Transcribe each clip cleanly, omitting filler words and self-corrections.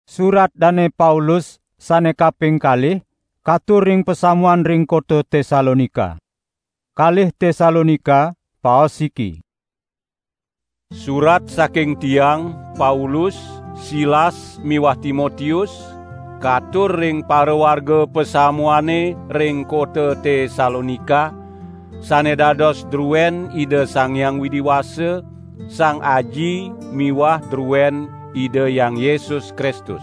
Surat dane Paulus sane kaping kalih katur ring pesamuan ring kota Tesalonika. Kalih Tesalonika paos iki. Surat saking tiang Paulus, Silas miwah Timotius katur ring para warga pesamuane ring kota Tesalonika sane dados druwen Ida Sang Hyang Widiwasa, Sang Aji miwah druwen Ida Yang Yesus Kristus.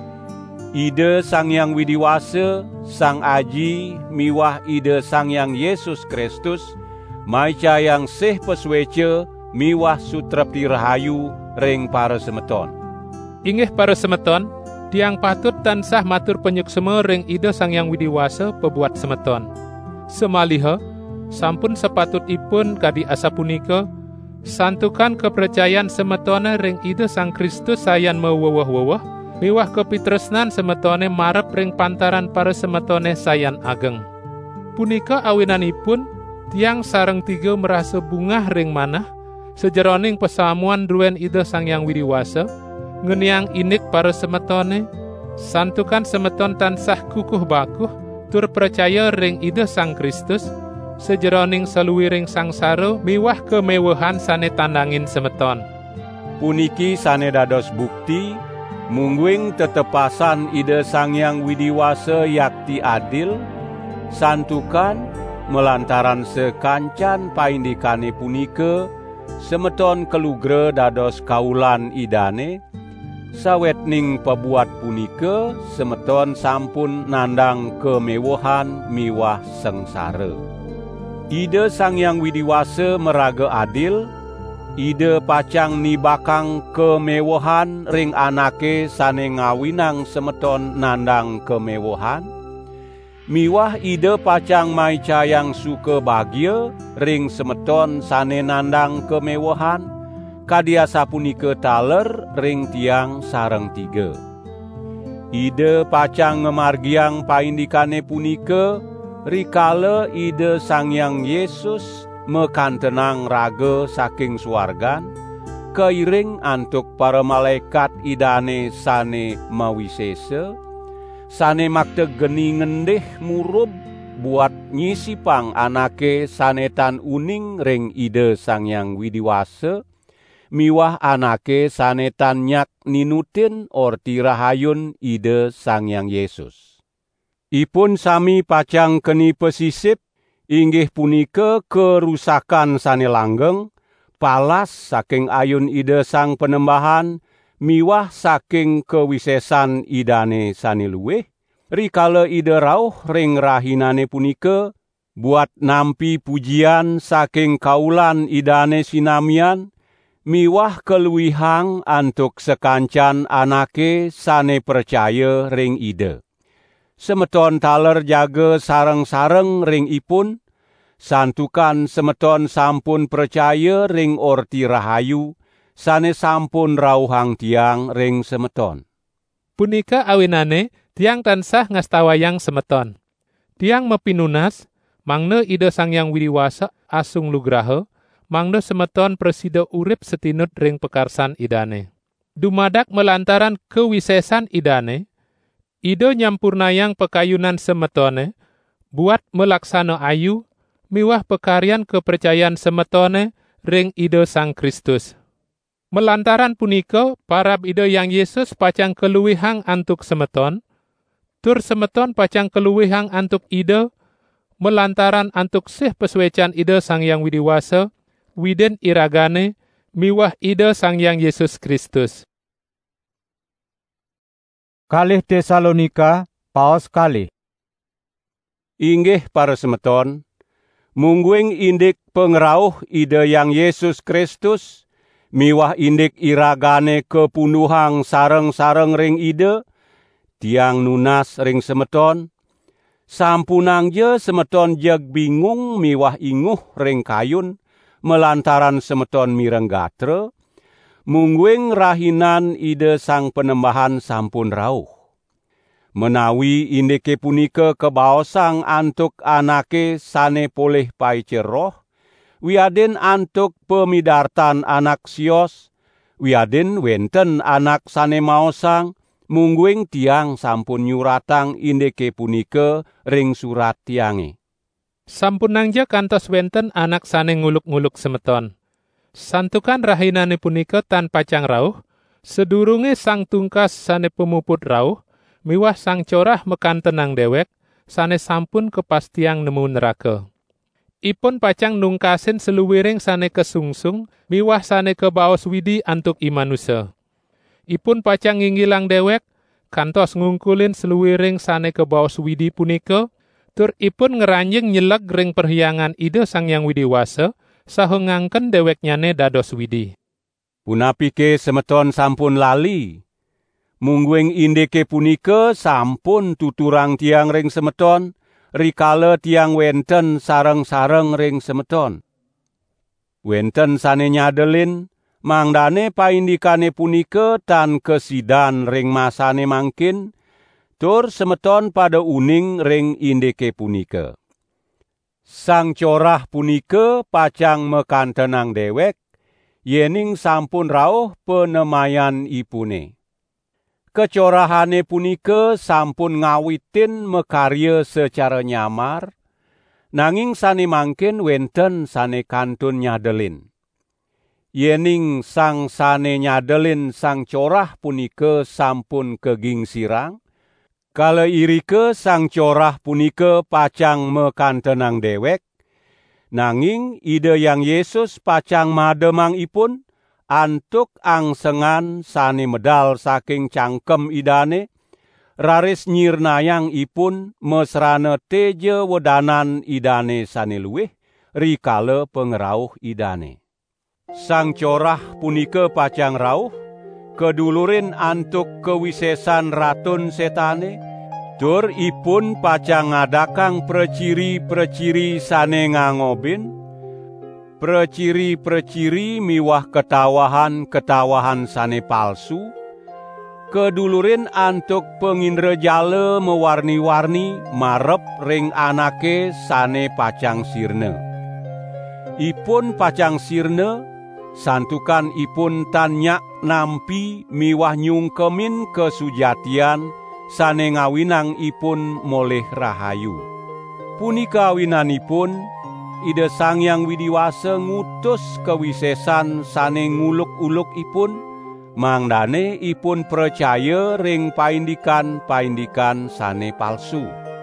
Ida Sang Hyang Widiwasa, Sang Aji miwah Ida Sang Hyang Yesus Kristus, maica yang sih peswece miwah sutrepti rahayu ring para semeton. Inggih para semeton, tiang patut tansah matur penyuksema ring Ida Sang Hyang Widiwasa pebuat semeton. Semaliha sampun sepatutipun kadi asapunika santukan kepercayaan semetone ring Ida Sang Kristus sayan meweweh-weweh, miwah kapitresnan semetone marep ring pantaran para semetone sayan ageng. Punika awinanipun tiang sareng tiga merasa bungah ring manah sejeroning pesamuan druwen Ida Sang Hyang Widiwasa, ngeniang inik para semetone, santukan semeton tansah kukuh bakuh tur percaya ring Ida Sang Kristus, sejeroning saluwiring sangsara miwah kemewehan sane tandangin semeton. Puniki sane dados bukti mungguing tetepasan Ida Sang Hyang Widiwasa yakti adil, santukan melantaran sekancan paindikane punika semeton kelugre dados kaulan idane, sawet ning pebuat punika semeton sampun nandang kemewahan miwah sengsara. Ida Sang Hyang Widiwasa meraga adil, Ida pacang nibakang kemewahan ring anake sane ngawinang semeton nandang kemewahan, miwah Ida pacang maica yang suka bahagia ring semeton sane nandang kemewahan, kadiasa punika taler ring tiang sareng tiga. Ida pacang ngemargiang paindikane punika rikala Ida Sang Hyang Yesus mekantenang raga saking suargan, keiring antuk para malaikat idane sane mawisesa, sane makte geni ngendih murub buat nyisipang anake sanetan uning ring Ida Sang Hyang Widiwasa, miwah anake sanetan nyak ninutin orti rahayun Ida Sang Hyang Yesus. Ipun sami pacang keni pesisip, inggih punika kerusakan sane langgeng, palas saking ayun Ida Sang Penembahan, miwah saking kewisesan idane sane luweh, rikala Ida rauh ring rahinane punika, buat nampi pujian saking kaulan idane sinamian, miwah keluwihang antuk sekancan anake sane percaya ring Ida. Semeton taler jaga sareng-sareng ring ipun, santukan semeton sampun percaya ring orti rahayu, sane sampun rauhang tiang ring semeton. Punika awinane tiang tansah ngastawayang semeton. Tiang mepinunas, mangna Ida Sang Hyang Widiwasa asung lugraha, mangna semeton presida urip setinut ring pekarsan idane. Dumadak melantaran kewisesan idane, Ida nyampurnayang pekayunan semetone, buat melaksana ayu, miwah pekaryan kepercayaan semetone ring Ida Sang Kristus. Melantaran punika, parab Ida Yang Yesus pacang keluwihang antuk semeton, tur semeton pacang keluwihang antuk Ida, melantaran antuk sih peswecan Ida Sang Hyang Widiwasa, widen iragane, miwah Ida Sang Hyang Yesus Kristus. Kalih Tesalonika paos kalih. Inggih para semeton, mungguing indik pengrauh Ida Yang Yesus Kristus, miwah indik iragane kepunuhang sareng-sareng ring Ida, tiang nunas ring semeton, sampunang je semeton jeg bingung miwah inguh ring kayun, melantaran semeton mireng gatra, mungguing rahinan Ida Sang Penembahan sampun rauh. Menawi indike punika kebaosang antuk anake sane poleh paicer roh, wiaden antuk pemidartan anak sios, wiaden wenten anak sane maosang, Mungguing tiang sampun nyuratang indike punika ring surat tiange. Sampun nangja kantos wenten anak sane nguluk-nguluk semeton. Santukan rahinane punika tan pacang rauh, sedurunge sang tungkas sane pemuput rauh, miwah sang corah mekan tenang dewek, sane sampun kepastiang nemu neraka. Ipun pacang nungkasin seluwiring sane kesungsung, miwah sane kebaos widi antuk imanusa. Ipun pacang nginggilang dewek, kantos ngungkulin seluwiring sane kebaos widi punika, tur ipun ngeranjing nyeleg ring perhyangan Ida Sang Hyang Widiwasa, saha ngangken deweknyane dados widi. Punapike semeton sampun lali. Mungguing indike punika sampun tuturang tiang ring semeton, rikala tiang wenten sareng-sareng ring semeton. Wenten sane nyadelin, mangdane paindikane punika tan kesidan ring masane mangkin, tur semeton pada uning ring indike punika. Sang corah punika pacang mekan tenang dewek, yening sampun rauh penemayan ipune. Kecorahane punika sampun ngawitin mekarya secara nyamar, nanging sane mangkin wenten sane kantun nyadelin. Yening sang sane nyadelin sang corah punika sampun kegingsirang, kala irike sang corah punika pacang mekan tenang dewek, nanging Ida Hyang Yesus pacang mademang ipun, antuk angsengan sane medal saking cangkem idane, raris nyirnayang ipun mesrana teje wedanan idane sane luwih, rikala pengerauh idane. Sang corah punika pacang rauh, kedulurin antuk kewisesan ratun setane, tur ipun pacang ngadakang preciri-preciri sane ngangobin, preciri-preciri miwah ketawahan-ketawahan sane palsu, kedulurin antuk pengindrajala mewarni-warni marep ring anake sane pacang sirna. Ipun pacang sirna, santukan ipun tanyak nampi miwah nyungkemin kesujatian sane ngawinang ipun moleh rahayu. Punika awinanipun Ida Sang Hyang Widiwasa ngutus kewisesan sane nguluk-uluk ipun, mangdane ipun percaya ring paindikan-paindikan sane palsu.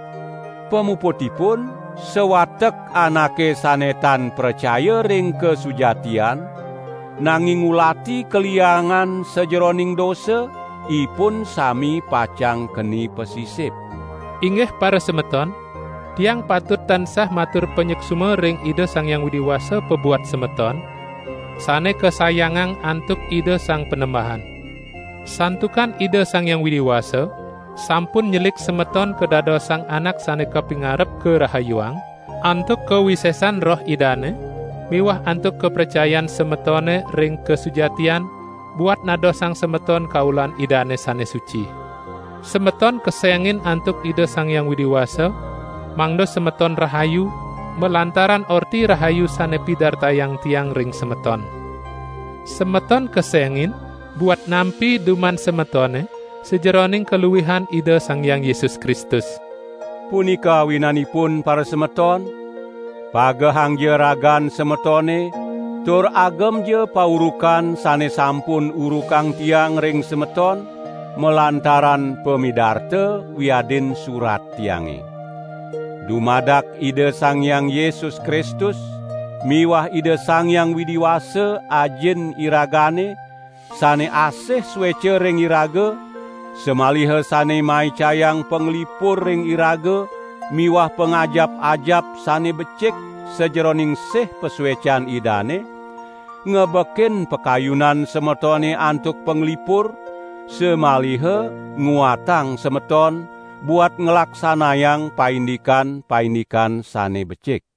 Pemuputipun sewatek anake sane tan percaya ring kesujatian, nanging ngulati keliangan sejeroning dosa, ipun sami pacang keni pesisip. Inggih para semeton, tiang patut tansah matur penyeksuma ring Ida Sang Hyang Widiwasa pebuat semeton, sane kesayangang antuk Ida Sang Penembahan. Santukan Ida Sang Hyang Widiwasa, sampun nyelik semeton kedadosang anak sane kapingarep kerahayuang, antuk kewisesan roh idane, miwah antuk kepercayaan semetone ring kesujatian, buat nadosang semeton kaulan idane sane suci. Semeton kesayangin antuk Ida Sang Hyang Widiwasa, mangdo semeton rahayu, melantaran orti rahayu sane pidartayang tiang ring semeton. Semeton kesayangin, buat nampi duman semetone, sejeroning keluwihan Ida Sang Hyang Yesus Kristus. Punika awinanipun para semeton, pagehang je ragan semetone, tur agem je paurukan sane sampun urukang tiang ring semeton, melantaran pemidarte wiadin surat tiange. Dumadak Ida Sang Hyang Yesus Kristus, miwah Ida Sang Hyang Widiwasa ajin iragane, sane asih swece ring iraga, semaliha sane mai cayang penglipur ring iraga, miwah pengajap-ajap sane becik sejeroning sih pesuecan idane, ngebekin pekayunan semetone antuk penglipur, semaliha nguatang semeton buat ngelaksanayang paindikan-paindikan sane becik.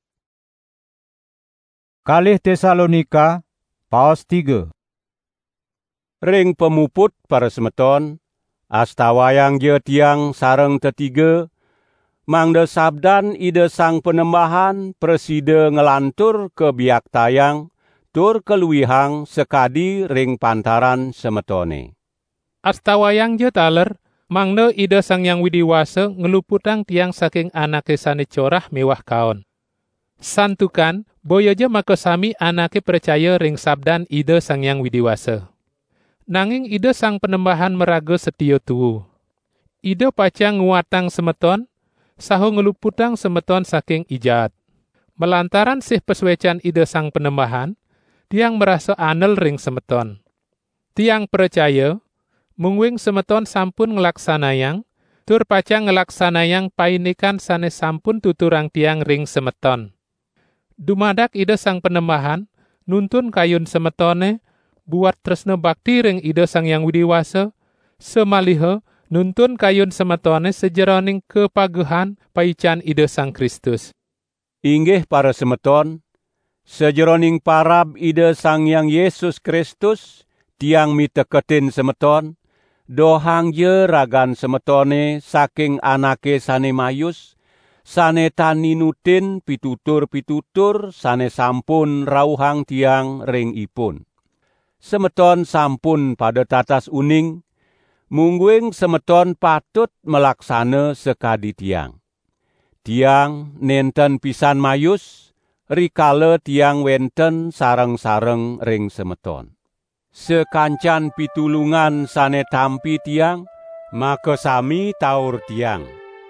Kalih Tesalonika, Paus 3. Ring pemuput para semeton, astawayang je tiang sareng tetiga, mangda sabdan Ida Sang Penembahan presida ngelantur ke biak tayang, tur keluihang sekadi ring pantaran semetone. Astawayang je taler, mangna Ida Sang Hyang Widiwasa ngeluputang tiang saking anake sane corah mewah kaon. Santukan, boyo je maka sami anake percaya ring sabdan Ida Sang Hyang Widiwasa. Nanging Ida Sang Penembahan meraga setia tuwu. Ida pacang nguatang semeton, saho ngeluputang semeton saking ijaat. Melantaran sih peswecan Ida Sang Penembahan, tiang merasa anel ring semeton. Tiang percaya, mungwing semeton sampun ngelaksanayang, tur pacang ngelaksanayang painikan sane sampun tuturang tiang ring semeton. Dumadak Ida Sang Penembahan, nuntun kayun semetone, buat tresna bakti ring Ida Sang Hyang Widiwasa, semaliha nuntun kayun semetone sejeroning kepagehan paican Ida Sang Kristus. Inggih para semeton, sejeroning parab Ida Sang Hyang Yesus Kristus, tiang miteketin semeton, dohang je ragan semetone saking anake sane mayus, sane tan ninutin pitutur-pitutur sane sampun rauhang tiang ring ipun. Semeton sampun pada tatas uning, mungguing semeton patut melaksana sekadi tiang. Tiang nenten pisan mayus, rikala tiang wenten sareng-sareng ring semeton. Sekancan pitulungan sane tampi tiang, maka sami taur tiang.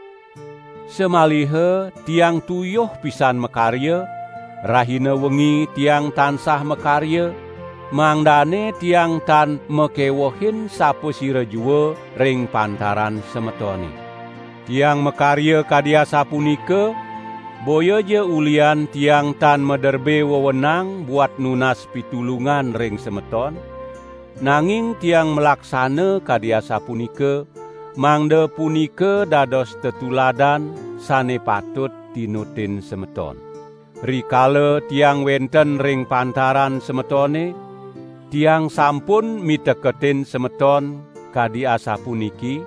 Semaliha tiang tuyuh pisan mekarya, rahina wengi tiang tansah mekarya, mangdane tiang tan mekewohin sapu sira jua ring pantaran semetone. Tiang mekarya kadia sapunika, boyo je ulian tiang tan mederbe wewenang buat nunas pitulungan ring semeton, nanging tiang melaksana kadia sapunika, mangda punika dados tetuladan sane patut tinutin semeton. Rikala tiang wenten ring pantaran semetone, tiang sampun miteketin semeton kadia sapuniki,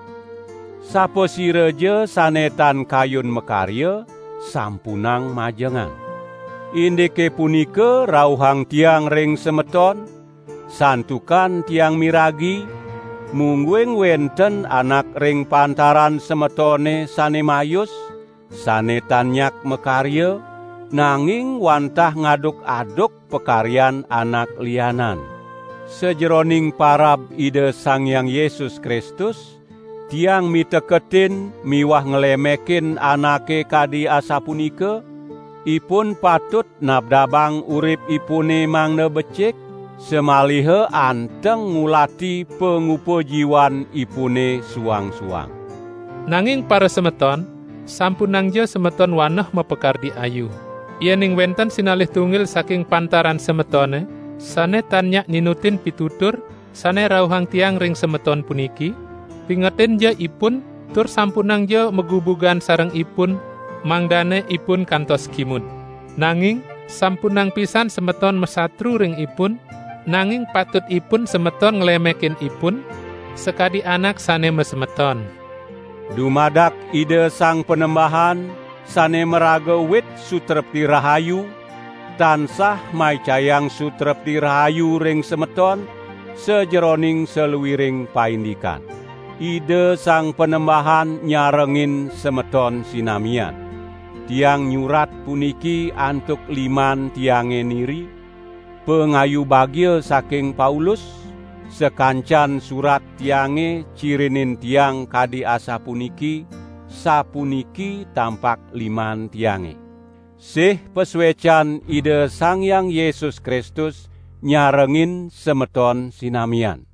sapa sira je sane tan kayun mekarya, sampunang majengan. Indike punika rauhang tiang ring semeton, santukan tiang miragi, mungguing wenten anak ring pantaran semetone sane mayus, sane tanyak mekarya, nanging wantah ngaduk-aduk pekaryan anak lianan. Sejeroning parab Ida Sang Hyang Yesus Kristus, tiang miteketin miwah ngelemekin anake kadi asapunika, ipun patut nabdabang urip ipune mangna becik, semaliha anteng ngulati pengupa jiwan ipune suang-suang. Nanging para semeton, sampunang je semeton waneh mepekardi ayu. Iening wenten sinalih tunggil saking pantaran semetone, sane tanyak ninutin pitutur, sane rauhang tiang ring semeton puniki, pingetin je ipun, tur sampunang je megubugan sareng ipun, mangdane ipun kantos kimud. Nanging, sampunang pisan semeton mesatru ring ipun, nanging patut ipun semeton ngelemekin ipun, sekadi anak sane mesemeton. Dumadak Ida Sang Penembahan, sane meraga wit sutrepti rahayu, tansah maicayang sutrepti rahayu ring semeton, sejeroning seluwiring paindikan. Ida Sang Penembahan nyarengin semeton sinamian. Tiang nyurat puniki antuk liman tiange niri, pengayu bagya saking Paulus, sekancan surat tiange cirinin tiang kadi asapuniki, sapuniki tampak liman tiange. Sih peswecan Ida Sang Hyang Yesus Kristus nyarengin semeton sinamian.